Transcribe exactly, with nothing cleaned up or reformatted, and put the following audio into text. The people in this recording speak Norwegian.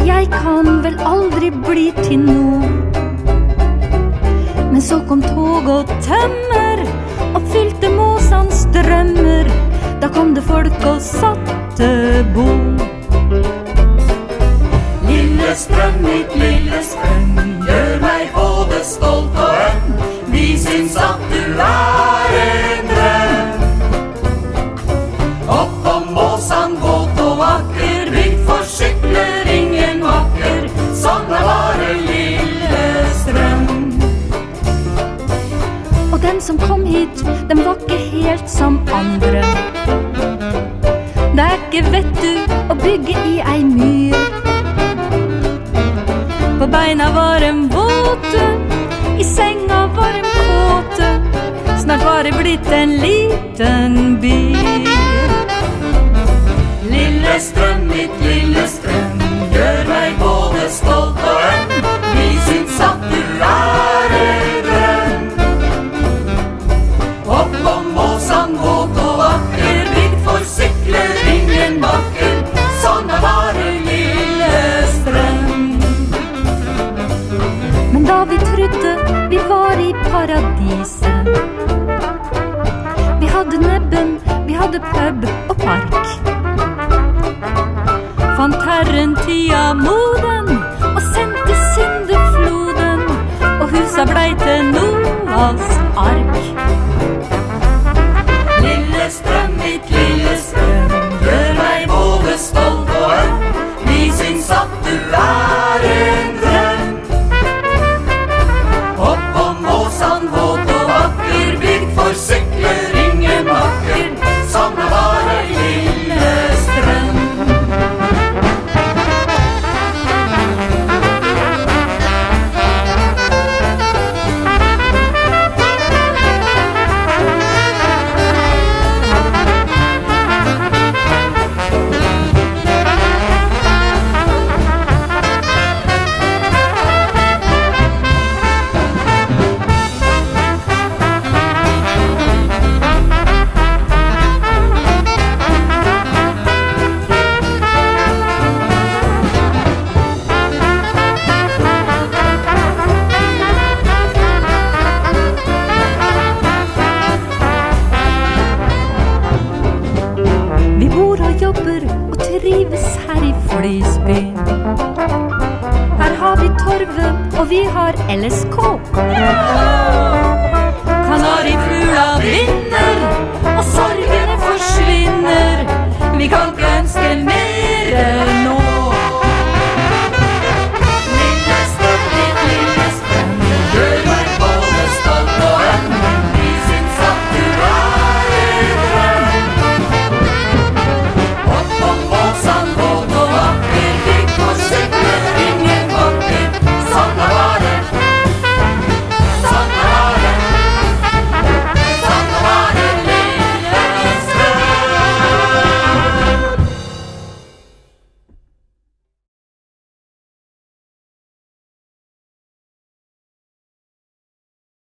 jeg kan vel aldri bli til noe. Men så kom tog og tømmer og fylte Måsans drømmer. Da kom det folk og satte bo. Lille strøm, mitt lille strøm, gjør meg både stolt og øm. Vi syns at du er en drøm. Opp om Måsan, våt og vakker, bygd for sykler, ingen vakker. Sånn er bare lille strøm. Og den som kom hit, den var ikke helt som andre. Det er ikke, vet du, å bygge i ei myr. På beina var en våte, i senga var en kåte. Snart var det blitt en liten by. Lille strøm, mitt lille strøm, gjør meg både stolt og øm. Vi syns at du er en drøm. Opp om Måsan, våt og vakker, bygd for sykler, ingen bakker. Sånn er bare lille strøm. Men da vi trodde vi var i paradiset, vi hadde nebben, vi hadde pub og park, fant Herren tida moden og sendte syndefloden, og husa blei til Noas ark. Lille strøm, mitt lille strøm, gjør meg både stolt og øm. Vi syns at du er en drøm. Opp om Måsan, våt og vakker, bygd for sykler, ingen vakker. Sånn er bare lille strøm. Og vi har L S K. Kanarifugla vind